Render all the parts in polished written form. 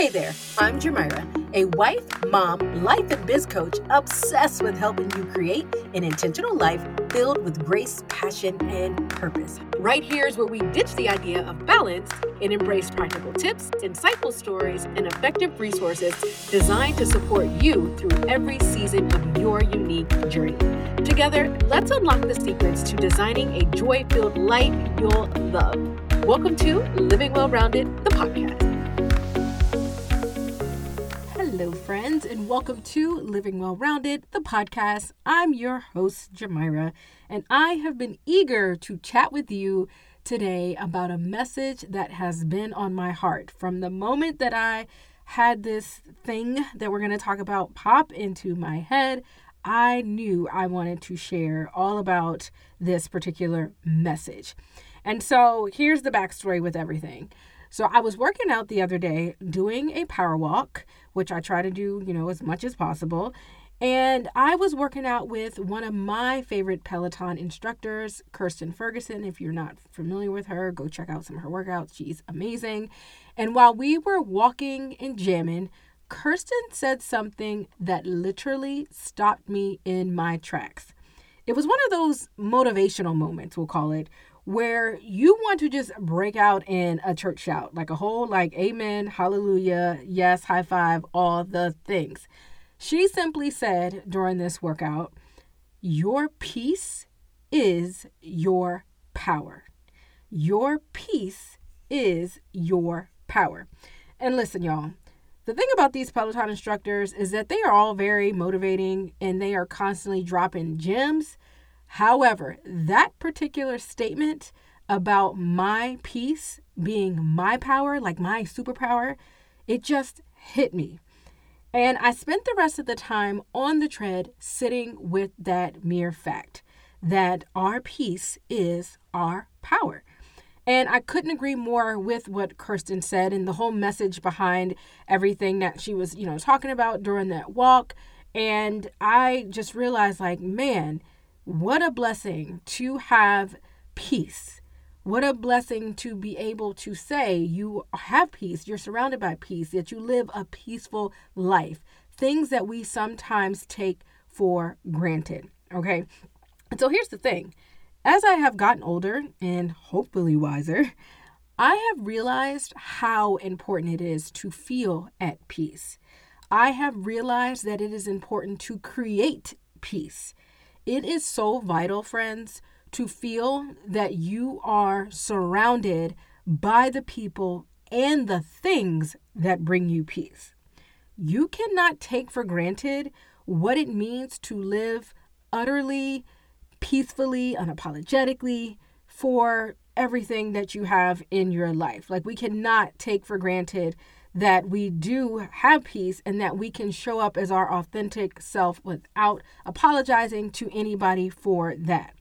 there, I'm Jamira, a wife, mom, life and biz coach obsessed with helping you create an intentional life filled with grace, passion, and purpose. Right here is where we ditch the idea of balance and embrace practical tips, insightful stories, and effective resources designed to support you through every season of your unique journey. Together, let's unlock the secrets to designing a joy-filled life you'll love. Welcome to Living Well-Rounded, the podcast. Hello, friends, and welcome to Living Well-Rounded, the podcast. I'm your host, Jamira, and I have been eager to chat with you today about a message that has been on my heart. From the moment that I had this thing that we're going to talk about pop into my head, I knew I wanted to share all about this particular message. And so here's the backstory with everything. So I was working out the other day doing a power walk, which I try to do, as much as possible. And I was working out with one of my favorite Peloton instructors, Kirsten Ferguson. If you're not familiar with her, go check out some of her workouts. She's amazing. And while we were walking and jamming, Kirsten said something that literally stopped me in my tracks. It was one of those motivational moments, we'll call it, where you want to just break out in a church shout, like a whole amen, hallelujah, yes, high five, all the things. She simply said during this workout, your peace is your power. Your peace is your power. And listen, y'all, the thing about these Peloton instructors is that they are all very motivating and they are constantly dropping gems. However, that particular statement about my peace being my power, like my superpower, it just hit me. And I spent the rest of the time on the tread sitting with that mere fact that our peace is our power. And I couldn't agree more with what Kirsten said and the whole message behind everything that she was, talking about during that walk. And I just realized, man, what a blessing to have peace. What a blessing to be able to say you have peace, you're surrounded by peace, that you live a peaceful life. Things that we sometimes take for granted, okay? And so here's the thing. As I have gotten older and hopefully wiser, I have realized how important it is to feel at peace. I have realized that it is important to create peace. It is so vital, friends, to feel that you are surrounded by the people and the things that bring you peace. You cannot take for granted what it means to live utterly, peacefully, unapologetically for everything that you have in your life. We cannot take for granted that we do have peace and that we can show up as our authentic self without apologizing to anybody for that.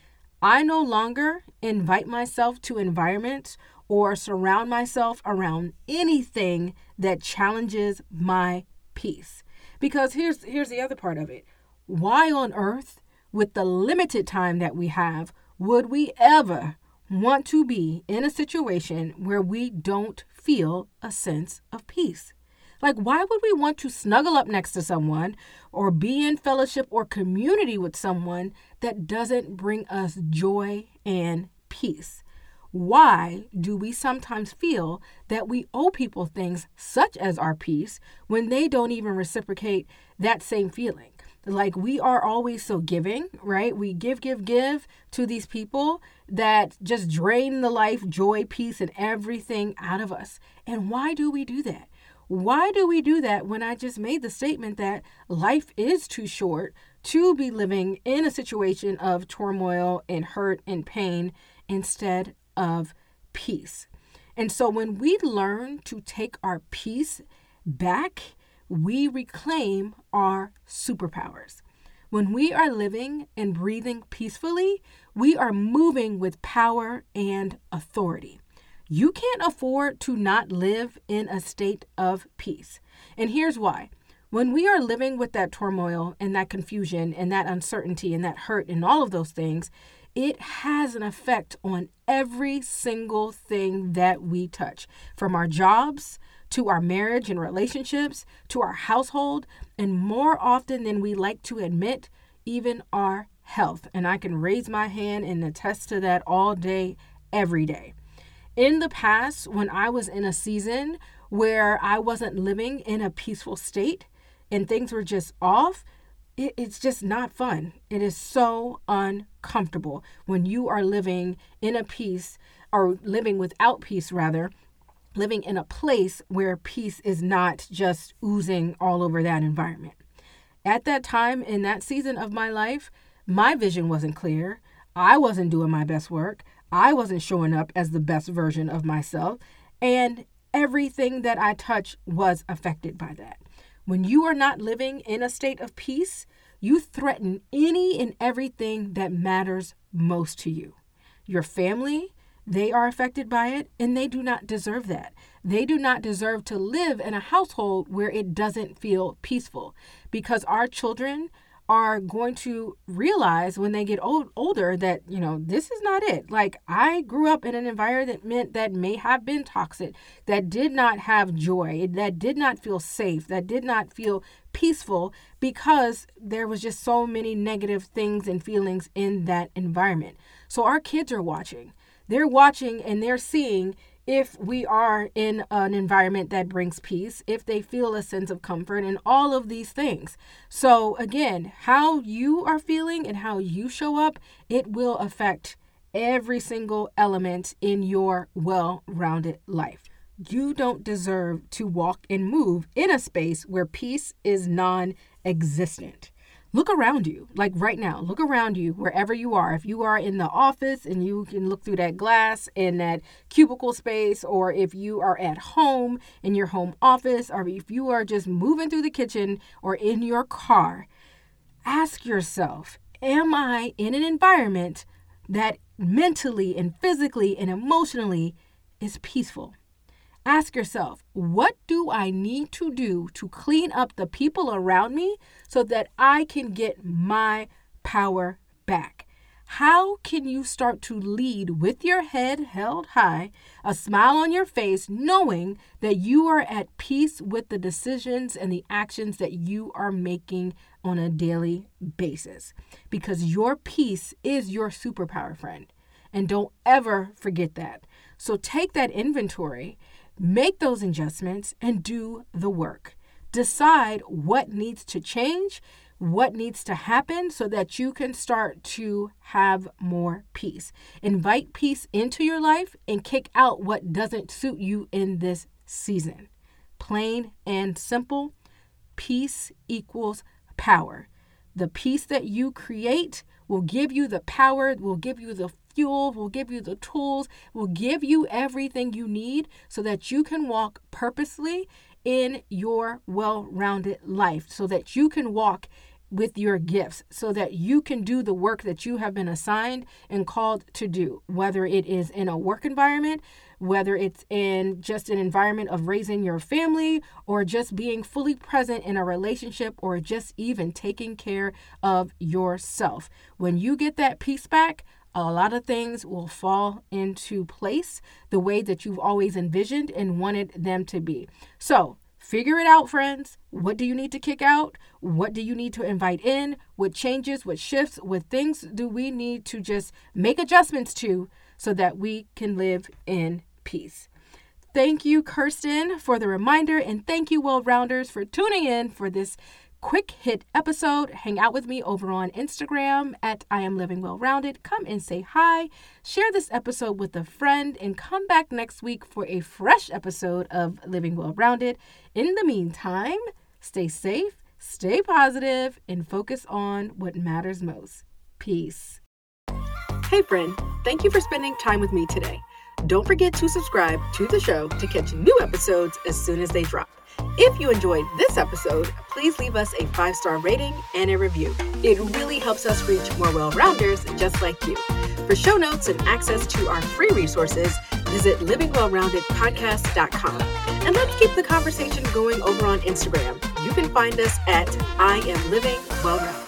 I no longer invite myself to environments or surround myself around anything that challenges my peace. Because here's the other part of it. Why on earth, with the limited time that we have, would we ever want to be in a situation where we don't feel a sense of peace? Why would we want to snuggle up next to someone or be in fellowship or community with someone that doesn't bring us joy and peace? Why do we sometimes feel that we owe people things such as our peace when they don't even reciprocate that same feeling? We are always so giving, right? We give to these people that just drain the life, joy, peace, and everything out of us. And why do we do that? Why do we do that when I just made the statement that life is too short to be living in a situation of turmoil and hurt and pain instead of peace? And so when we learn to take our peace back, we reclaim our superpowers. When we are living and breathing peacefully, we are moving with power and authority. You can't afford to not live in a state of peace. And here's why. When we are living with that turmoil and that confusion and that uncertainty and that hurt and all of those things, it has an effect on every single thing that we touch, from our jobs to our marriage and relationships, to our household, and more often than we like to admit, even our health. And I can raise my hand and attest to that all day, every day. In the past, when I was in a season where I wasn't living in a peaceful state and things were just off, it's just not fun. It is so uncomfortable when you are living in a peace, or living without peace rather, living in a place where peace is not just oozing all over that environment. At that time, in that season of my life, my vision wasn't clear. I wasn't doing my best work. I wasn't showing up as the best version of myself. And everything that I touched was affected by that. When you are not living in a state of peace, you threaten any and everything that matters most to you. Your family, they are affected by it, and they do not deserve that. They do not deserve to live in a household where it doesn't feel peaceful, because our children are going to realize when they get older that, this is not it. Like, I grew up in an environment that may have been toxic, that did not have joy, that did not feel safe, that did not feel peaceful, because there was just so many negative things and feelings in that environment. So our kids are watching. They're watching and they're seeing if we are in an environment that brings peace, if they feel a sense of comfort, and all of these things. So again, how you are feeling and how you show up, it will affect every single element in your well-rounded life. You don't deserve to walk and move in a space where peace is non-existent. Look around you, like right now, look around you wherever you are. If you are in the office and you can look through that glass in that cubicle space, or if you are at home in your home office, or if you are just moving through the kitchen or in your car, ask yourself, am I in an environment that mentally and physically and emotionally is peaceful? Ask yourself, what do I need to do to clean up the people around me so that I can get my power back? How can you start to lead with your head held high, a smile on your face, knowing that you are at peace with the decisions and the actions that you are making on a daily basis? Because your peace is your superpower, friend. And don't ever forget that. So take that inventory. Make those adjustments and do the work. Decide what needs to change, what needs to happen so that you can start to have more peace. Invite peace into your life and kick out what doesn't suit you in this season. Plain and simple, peace equals power. The peace that you create will give you the power, will give you the fuel, will give you the tools, will give you everything you need so that you can walk purposely in your well-rounded life, so that you can walk with your gifts, so that you can do the work that you have been assigned and called to do, whether it is in a work environment, whether it's in just an environment of raising your family, or just being fully present in a relationship, or just even taking care of yourself. When you get that peace back, a lot of things will fall into place the way that you've always envisioned and wanted them to be. So figure it out, friends. What do you need to kick out? What do you need to invite in? What changes, what shifts, what things do we need to just make adjustments to so that we can live in peace? Thank you, Kirsten, for the reminder, and thank you, Well-Rounders, for tuning in for this quick hit episode. Hang out with me over on Instagram at I Am Living Well Rounded. Come and say hi. Share this episode with a friend and come back next week for a fresh episode of Living Well Rounded. In the meantime, stay safe, stay positive, and focus on what matters most. Peace. Hey friend, thank you for spending time with me today. Don't forget to subscribe to the show to catch new episodes as soon as they drop. If you enjoyed this episode, please leave us a 5-star rating and a review. It really helps us reach more well-rounders just like you. For show notes and access to our free resources, visit livingwellroundedpodcast.com. And let's keep the conversation going over on Instagram. You can find us at I Am Living Well Rounded.